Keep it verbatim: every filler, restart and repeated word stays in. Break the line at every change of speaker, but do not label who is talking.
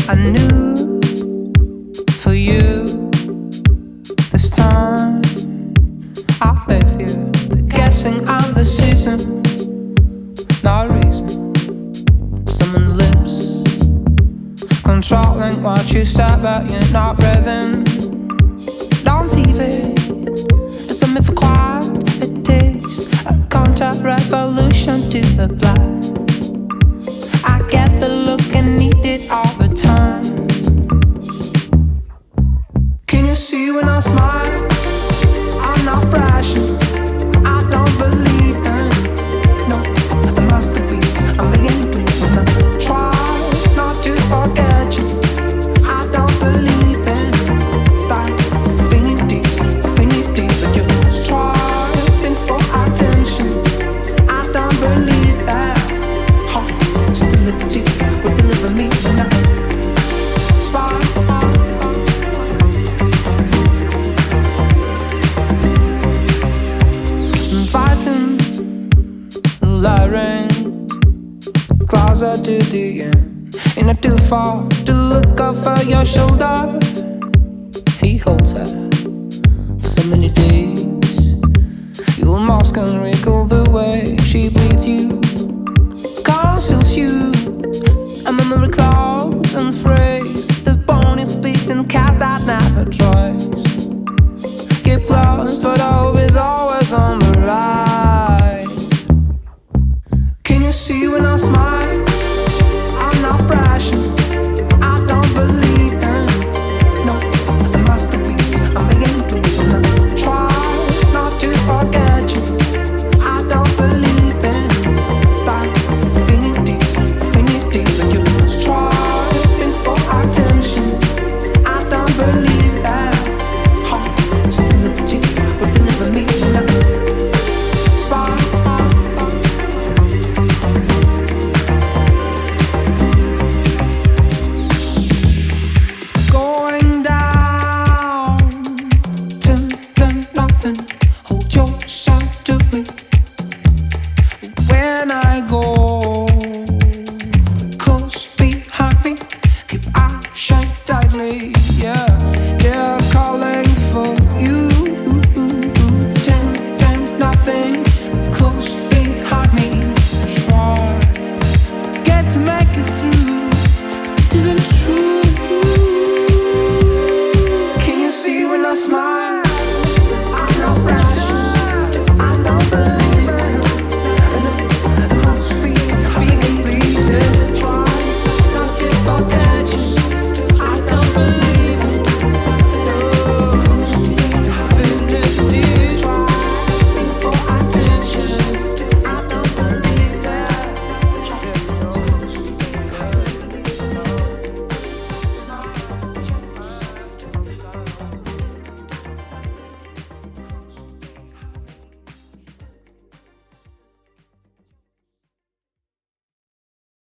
I knew for you this time I'll live here. The guessing I'm the season, no reason. Someone lives controlling what you said, but you're not breathing. Don't leave it. It's a myth acquired a taste, a counter revolution to the black. I get the look and need it all the time. Can you see when I smile? I'm not brushing. I don't believe in no a masterpiece. I'm beginning please when I try not to forget you. I don't believe in that affinities, affinities. I just striving for attention. I don't believe that hostility will deliver me tonight. Spark, spark, spark, inviting, luring, closer to the end. Ain't not too far to look over your shoulder. He holds her for so many days. You almost can recall the way she bleeds you, conceals you. A memory close and phrase. The bone is split and cast that never tries. Keep close, but always